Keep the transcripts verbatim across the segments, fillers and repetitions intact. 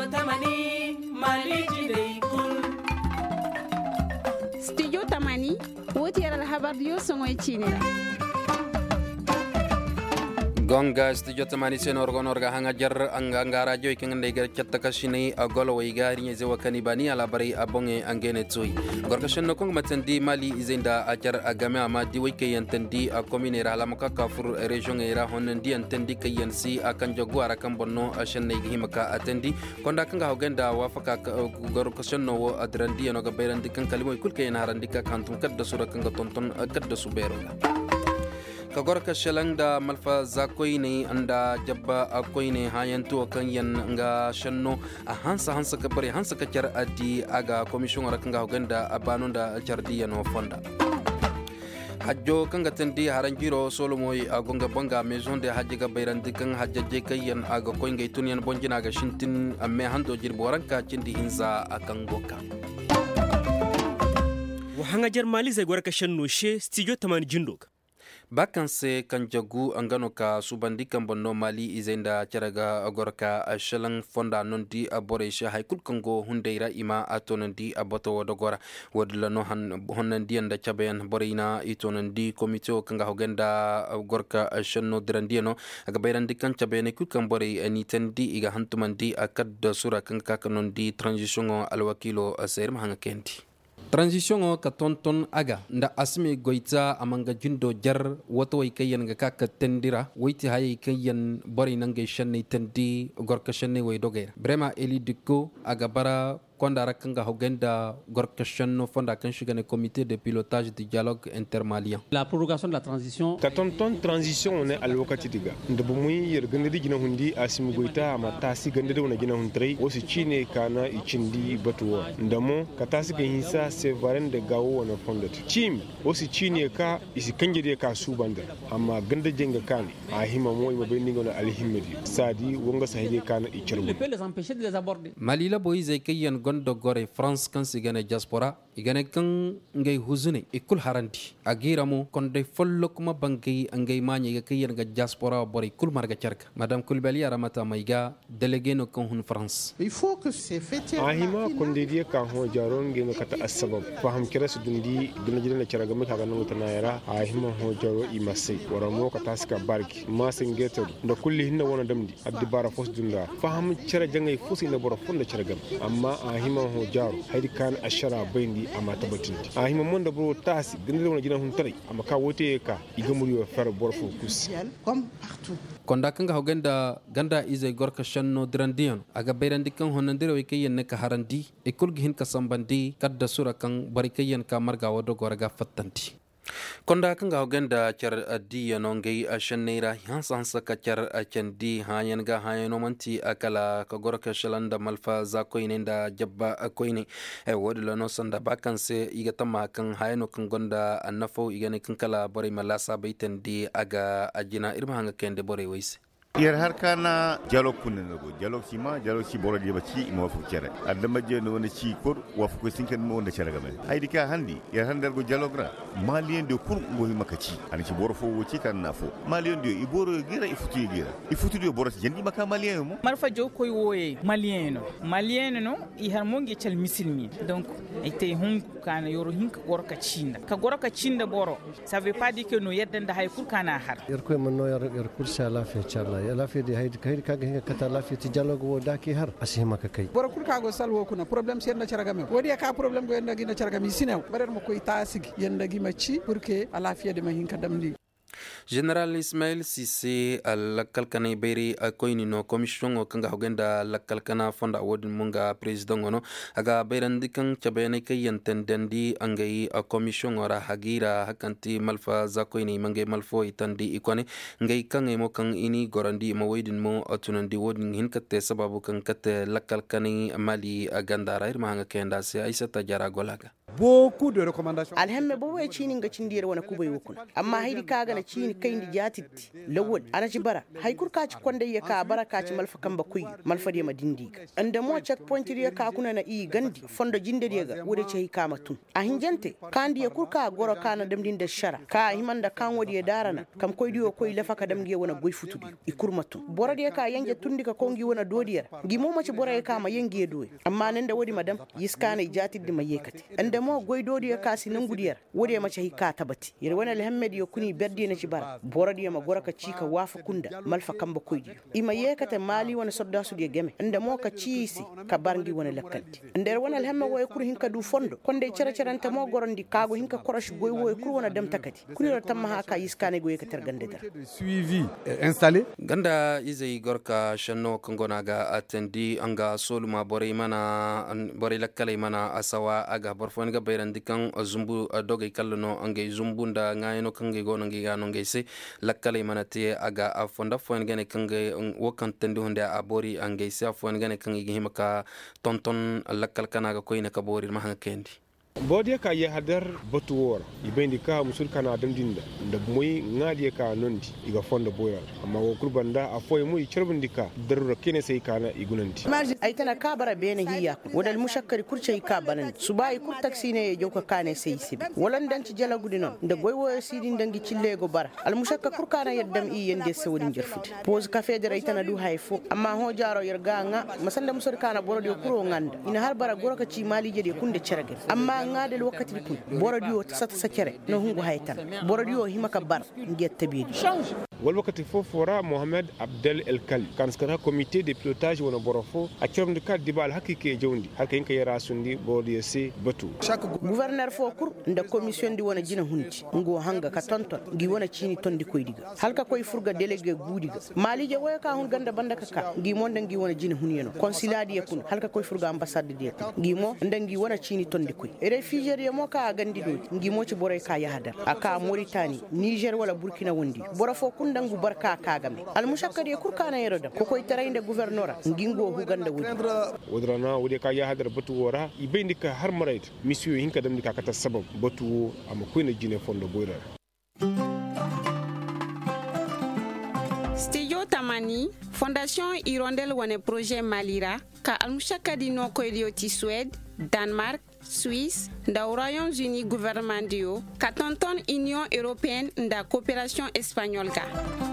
Tamani Mali Jide Kun Studio Tamani wote yara habar yo songoy chinira gonga studio tamani sen orgon orga hanga jar anga ngara joy kengende gar chatta kashini agolo way gari nye zewa kanibani ala bari abonge angene tsoy gorga shenno kong matandi mali izenda ajar agame ama di way kayen tandi a commune ra lamaka kafur region era honendi antandi kayen si akan jogu ara kan bonno shenne himaka atandi konda kanga hogenda wafaka gorga shenno wo adrandi no ga bayrandi kan kalimo kulke yana randika kantum kadda sura kanga tonton kadda subero kagorka shalangda malfa zakoyne anda jabba akoyne hayantu kan yan nga shanno a hansa hansa kabari hansa kacar adi aga commission rakanga hoganda abanonda chardi no fonda hajjo kanga tendi haranjiro solomoy agonga banga maison de hajja bayrandi kan hajja je kayan aga koynge tunian bonjina aga shintin amme hando jirbo ranka cindi hinza akan goka wa hanga jar mali zai gorka shanno she studio taman jindok bakanse kan jagu angano ka subandi kan bonno mali izenda charaga agorka shalang fonda nondi abore she haykul kango hundeira ima atonondi aboto wodogora wodla no han honandi anda chaben borina itonondi komito kanga hogenda gorka shanno dirandieno aga bayrandi kan chabene kul kan bore ani tendi iga hantumandi akad sura kanga kanondi transition alwakilo aser mahanga kendi transition o ka tonton aga nda asmi goita amanga jindo jar woto way kayen ga ka tendira wayti hay kayen bori nange shanne tendi gorka shanne way dogera brema eli dikko aga bara konda rakanga hogenda gorka shanno fonda kan shigane comité de pilotage du dialogue intermalien la prorogation de la transition ka tonton transition on est alwakati diga ndabu muy yer gande di gina hundi asmi goita ama tasi gande de wona gina huntrei wosi chine kana ichindi batuwa ndamo ka tasi ga hinsa se varen de gawo wona fondat chim wosi chine ka isi kanje de ka subanda amma gande jenga kani a hima moy mo be ningo na alhimmedi sadi wonga sahide kana ichirbu le peut les empêcher de les aborder malila boyze kayen gondo gore france kan sigane diaspora igane kan ngay huzune ikul haranti agiramo konde follo kuma bangi angay manye ga kayen ga diaspora bori kul marga charka madame kulbali aramata maiga délégué no kan hun france il faut que c'est fait ahima konde dia kan ho jaron ge no kata asbab faham kira su dundi duna jina charaga maka ga no tanayara ahima ho jaro imase waramo kata ska barki masin geto da kulli hinna wona damdi addi bara fos dunda faham chara jangay fosi na boro fonda charaga amma ahima ho jaro haydi kan ashara bayndi ama tabatinti ahima monda bro tasi gënde wona jina hun tari ama ka wote ka igamuri wa fer bor fo kus comme partout konda kanga hogenda ganda ize gorka shanno drandion aga bayrandi kan honandiro e kayen ne ka harandi e kulgi hin ka sambandi kadda sura kan bari kayen ka marga wodo goraga fattanti konda kanga hogenda char adiya nongei ashanneira hansa hansa ka char achandi hayan ga hayano manti akala ka gorka shalanda malfa za koinenda jabba koine e wodla no sanda bakanse iga tamma kan hayano kan gonda annafo igane kan kala bore malasa baitendi aga ajina irma hanga kende bore wayse yer har kana dialog kunne go dialog ci ma dialog ci boro di ba ci mo fu cere adama je no wona ci ko wa fu ko sinken mo wona cere gamen haydi ka handi yer handar go dialog ra malien de kur go maka ci an ci boro fo wo ci kan na fo malien de iboro gira ifutu gira ifutu de boro jendi maka malien mo marfa jo koy woye malien no malien no i har mongi chal misilmi donc ite hun kana yoro hin ka gorka cinda ka gorka cinda boro ça veut pas dire que no yedda hay kur kana har yer koy man no yer kur sala fe chala la fi de haydi kaydi kaga hinga kata la fi ti dialogue wo daki har asima ka kay boro kul kago salwo kuna problem sen na charaga me wodi ka problem go yenda gina charaga mi sinew barer mo koy tasigi yenda gi macci pour que ala fi de ma hinka damdi General Ismail Sise alakalkana beri akoini no commission o kanga hogenda lakalkana fonda wodin munga president ono aga berandi kan chabene kay yantendendi angai a commission ora hagira hakanti malfa zakoini mange malfo itandi ikone ngai kan mo kan ini gorandi mo wedin mo atunandi wodin hinkatte sababu kan katte lakalkani mali aganda rair mahanga kenda se aisata jara golaga beaucoup de recommandations. alhemme bo way chini nga cindiyere wana kubay wokun amma haydi kaga na chini kayndi jatitti lawol ana ci bara hay kur ka ci konde ye ka bara ka ci malfa kamba kuy malfa de madindiga ande mo checkpoint ye ka kuna na i gandi fondo jinde ga wode ci kama tun a hinjante kandi ye kur ka goro kana damdin da shara ka himanda kan wodi ye darana kam koy diyo koy lafa ka damge wana goy futudi i kurmatu boro de ka yanje tundi ka kongi wana dodiyar gi mo ma ci boro ye kama yengi doy amma nan da wodi madam yiskana jatiddi mayekati ande mo goy dodi ka sinan gudiyar wode mace hika tabati yar wani alhammed yo kuni berdi na ci bara boradi ma goraka cika wafa kunda malfa kamba koydi ima yekata mali wani sodda su de game inda mo ka ciisi ka barngi wani lakkanti nder wani alhammed wo kur hinka du fondo konde cere ceranta mo gorondi kago hinka korosh goy wo kur wona dem takati kuni ro tamma haka yiskane goy ka tergande dar suivi installé ganda izai gorka shanno kongona ga atendi anga soluma bore mana bore lakkale mana asawa aga borfon ga bayran dikan zumbu doge kallono ange zumbunda ngayno kange go nange ga nonge se lakkale manate aga afonda fon gane kange wokan tendi honde abori ange se afon gane kange himaka tonton lakkal kanaga koyna ka bori ma hankendi bodi ka ya hadar batuwar ibendi ka musul kana damdinda da moy ngadi ka nondi iga fonda boyal amma wo kurbanda afoy moy cirbindika darura kene sai kana igunanti ay tana ka bara bene hiya wadal mushakkari kurce ka banan subai kur taxi ne joka kane sai sibi walan dan ci jala gudino da goywo sidin dangi cillego bara al mushakka kur kana yaddam i yende sawdin jerfude pose cafe de raytana du hayfo amma ho jaro yerga nga masanda musor kana borodi kuro nganda ina har bara goroka ci mali jede kunde cerage amma ngadel wakati kun borodiyo tasata sakere no hungu haytan borodiyo himaka bar ngiya tabidi wal wakati fofora Mohamed Abdel El Kali kan skara comité de pilotage wona borofo a kiram de kad dibal hakike jawndi halka yinka yara sundi bodiyo se batu gouverneur fo kur nda commission di wona jina hunti ngo hanga ka tonton gi wona chini tondi koydiga halka koy furga délégué guudiga malije way ka hun ganda banda ka gi mo ndangi wona jina hunyeno consulat yakun halka koy furga ambassade de gi mo ndangi wona chini tondi koy réfugié mo ka gandi do ngi mo ci boray ka yahadar aka Mauritanie Niger wala Burkina wondi borofo kundangu barka kagame al mushakkari kurkana yeroda ko koy tarayde gouverneur ngingo hu ganda wudi wodrana wudi ka yahadar batu wora ibendika har marait monsieur hinka damdi ka kata sabab batu am koyna jine fondo boyra Studio Tamani Fondation Hirondelle wane projet Malira ka al mushakkadi no koyliyo ti Suède Danemark Suisse nda Royaumes-Unis gouvernement dio ka tonton Union Européenne nda coopération espagnole ka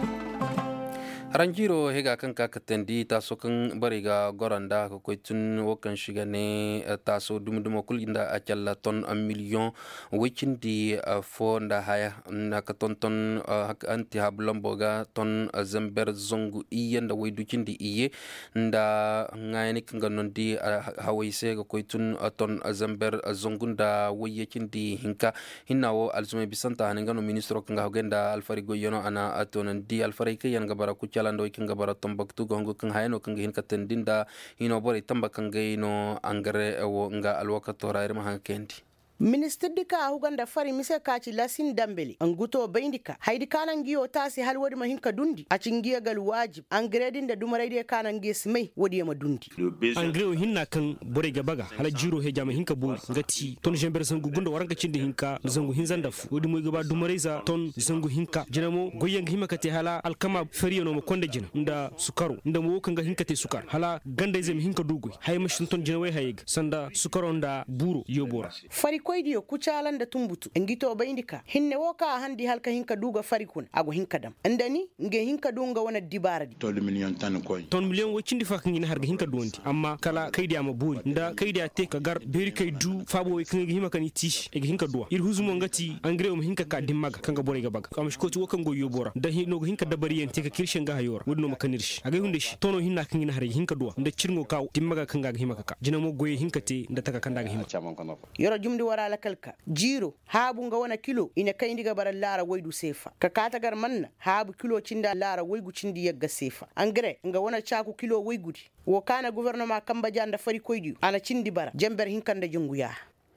ranjiro hega kan ka katendi taso kan bariga goranda ko koitun wokan shigane taso dumdum kul inda acalla ton a million wicindi fo nda haya na ka tonton anti hablomboga ton zamber zongu iye nda wayducindi iye nda ngayni kanga nondi hawaise ko koitun ton zamber zongu nda wayekindi hinka hinawo alzume bisanta hanengano ministro kanga hogenda alfarigo yono ana atonandi alfari ke yanga bara kucala ndo kinga bara tombaktu gongo kan hayno kan hin katendinda hino bori tamba kan gaino angare wo nga alwakato raire ma hankendi Minister dika huganda fari mise kaci lasin dambeli anguto baindika haidi kanan giyo tasi hal wadi mahinka dundi a cingiya gal wajib angredin da dumaraide kanan giya smai wadi ma dundi angreo hinna kan bore gabaga hala jiro he jama hinka bu ngati ton jember sangu gunda waranga cindi hinka zangu hinzanda fu wadi moy gaba dumaraiza ton zangu hinka jinamo goyang himakate hala alkama feriyo no konde jina nda sukaru nda mo kanga hinkate sukar hala ganda zem hinka dugu hay mashin ton jinawe hayig sanda sukaro nda buru yobora fari koydiyo kucalan da tumbutu ngito bayindika hinne woka handi halka hinka duga farikun ago hinka dam andani nge hinka dunga wana dibaradi to million tan koy ton million wocindi fak ngina harga hinka dondi amma kala kaydi ama buri nda kaydi ate ka gar beri kay du fabo e kangi hima kani tish e hinka duwa ir huzumo ngati engrais um hinka ka dimmaga kanga bore ga baga kam shkoti wokan go yobora nda hino hinka dabari en te ka kirshen ga hayora wudno makanirshi aga hunde shi tono hinna kangina harga hinka duwa nda cirngo kaw dimmaga kanga ga hima ka jinamo goye hinka te nda taka kanda ga hima yoro jumdi wara la kalka jiro habu nga wana kilo ina kai ndiga bara lara waidu sefa ka kata gar manna habu kilo cinda lara waigu cindi yagga sefa angre nga wana chaku kilo waigudi wo kana gouvernement kamba janda fari koydi ana cindi bara jamber hinkanda junguya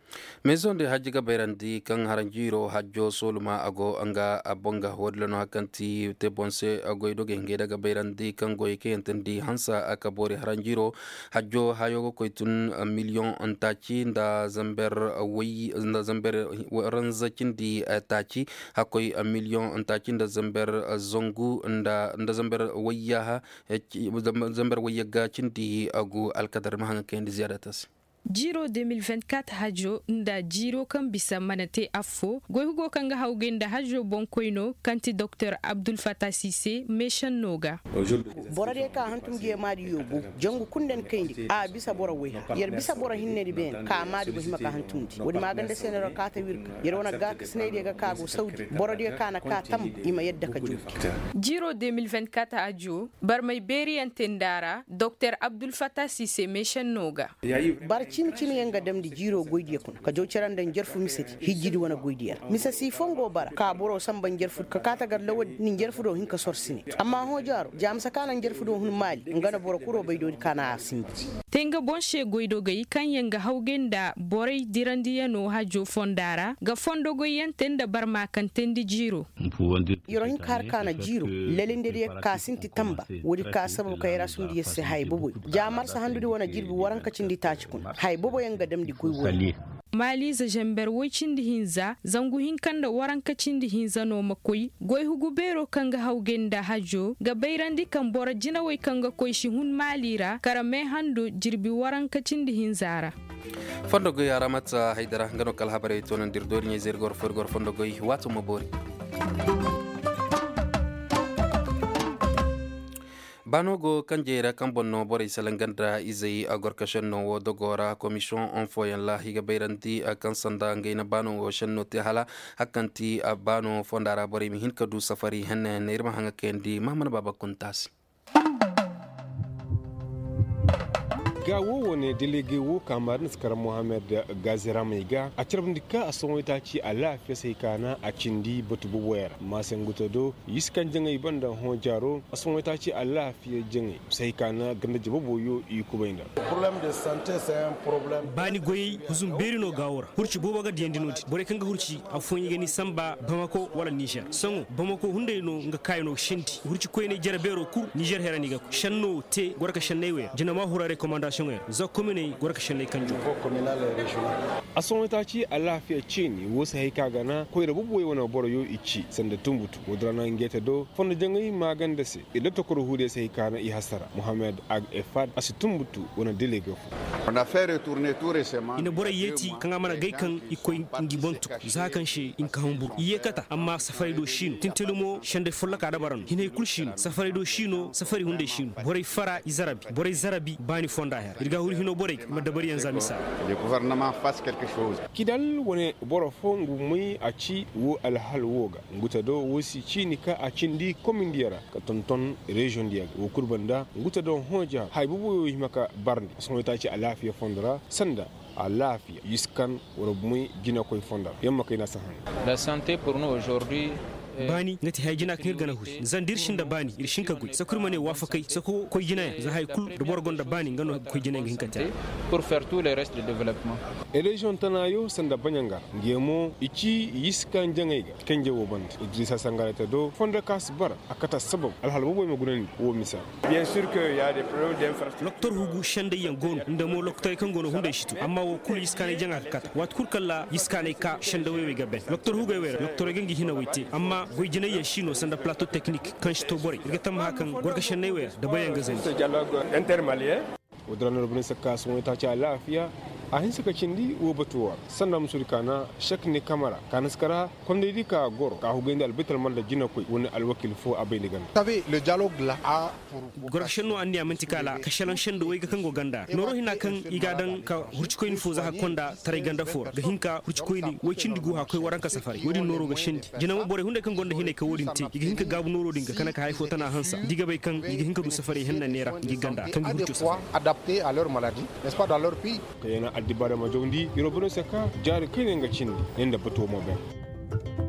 Maison de Haji ga bayrandi kan haranjiro hajjo soluma ago anga abonga hodlano hakanti te bonse ago idoge ngeda ga bayrandi kan goy ke entendi hansa akabori haranjiro hajjo hayogo koitun million antachi nda zamber wi nda zamber ranzakin di tachi hakoy million antachi nda zamber zongu nda nda zamber wiyaha zamber wiyaga cindi ago alkadar mahanga kendi ziyadatas Jiro deux mille vingt-quatre hajo nda jiro kan bisa manate afo goyugo kanga hawgenda hajo bonkoino kanti Docteur Abdul Fattah Cissé meshan noga borade ka hantum je madi yobu jangu kunden kayndi a bisa bora wey yer bisa bora hinnedi ben ka madi go himaka hantumdi wodi maganda senero ka ta wirka yer wona ga sneyde ga kago saudi borade ka na ka tam ima yedda ka jukki Jiro deux mille vingt-quatre hajo barmay beri antendara Docteur Abdul Fattah Cissé meshan noga cin cin yanga dem di jiro goydiya kun ka jow carandan jerfu misati hijjidi wona goydiyar misa si fongo bara ka boro samban jerfu ka kata gar lawad ni jerfu do hinka sorsini amma ho jaro jam sakana jerfu do hun mali ngana boro kuro baydo kana simbi tenga bonshe goydo gay kan yanga hawgenda boray dirandiya no hajo fondara ga fondo goyen tenda barma kan tendi jiro yoro hin kar kana jiro lelinde de ka sinti tamba wodi ka sabu kay rasundi se hay bubu jamar sa handudi wona jirbi waranka cindi taci kun hay bobo yanga dem di kuy woni mali za jamber wocin di hinza zangu hinkan da warankacin di hinza no makoy goy hugu bero kanga hawgenda hajo ga bayrandi kan bora jina way kanga koy shi hun malira karame hando jirbi warankacin di hinzara fondo goy aramata haydara ngano kal habare to nan dirdori ni zergor forgor fondo goy watu mabori Banogo kanjera kambonno bore salangandra izai agorkashanno wo dogora commission on foyan la higa bayranti kansanda ngaina bano wo shanno te hala hakanti bano fondara bore mi hinkadu safari hanne nirma hanga kendi mamana baba kuntas gawo wone délégué wo kamar skar Mohamed Gazira Meiga a cirbindika a son wita ci ala fi sai kana a cindi butubu wayar masan gutodo yiskan jangai banda ho jaro a son wita ci ala fi jangai sai kana ganda jibo boyo i kubainda problème de santé c'est un problème bani goyi huzum berino gawora hurci boba ga diyandi noti bore kanga hurci a fon yigani samba Bamako wala Niger songo Bamako hunde no nga kayno shinti hurci koyne jarabero kur Niger herani ga shanno te gorka shannewe jina ma hura recommandation za commune gorka shanne kanjo communal régional a son wita ci ala fi cini wo sai kaga na koy da buboy wona boroyo ici sanda tumbutu wodrana ngeta do fondo jangai maganda se e docteur ko hude sai kana i hasara Mohamed Ag Efad asitumbutu wona délégué on a fait retourner tout récemment ina bore yeti kanga mana gay kan ikoy ngi bontu za kan shi in ka humbu yekata amma safari do shino tintelumo shande folla ka da baran hinay kul shino safari do shino safari hunde shino bore fara izarabi bore zarabi bani fonda her irga huri hino bore ma dabari yanza misa le gouvernement fasse quelque chose kidal wone boro fongu muy a ci wo alhal woga nguta do wosi cini ka a cindi commune diara ka tonton région diaga wo kurbanda nguta do hoja hay bubu himaka barndi so ta ci alafiya fondra sanda alafiya yiskan woro muy gina koy fondar yamma kay na sahan la santé pour nous aujourd'hui bani ngati hay jina kir gana hus zan dirshin da bani irshin ka gui sakur mane wafa kai sako koy jina za hay kul da borgon da bani ngano koy jina ngin kanta pour faire tout le reste de développement e region tanayo sanda banyanga ngemo ichi yiskan jangaiga kenje wo band Idrissa Sangare ta do fonda kas bar akata sabab alhal bo mo gunan wo misal bien sûr que il y a des problèmes d'infrastructure docteur hugu shande yangon ndamo docteur kan gono hunde shitu amma wo kul yiskane janga kata wat kul kala yiskane ka shande wewe gaben docteur hugu wewe docteur gengi hina witi amma goyjina ya shino sanda plateau technique kan shi to bore ga tam hakan gorga shannewe da bayan gazan dialogue intermalien wodrano rubin sakka sun ta ci lafiya a hin suka cindi wo batuwa sannan musulkana shak ne kamara kanaskara konde dika gor ka hugende albital man da jina koy woni alwakil fo abay digan savez le dialogue là a gor shanno andi amanti kala ka shalan shando way ga kango ganda noro hina kan igadan ka hurci koyin fo za konda tare ganda fo ga hinka hurci koyni way cindi gu ha koy waranka safari wodi noro ga shindi jina mo bore hunde kan gonda hine ka wodinte ga hinka gabu noro dinga kana ka haifo tana hansa diga bay kan ga hinka du safari henna nera gi ganda kan hurci safari adapté à leur maladie n'est-ce pas dans leur pays kayena addi bare ma jondi yoro bono saka jari kayne nga cindi nenda bato mo ben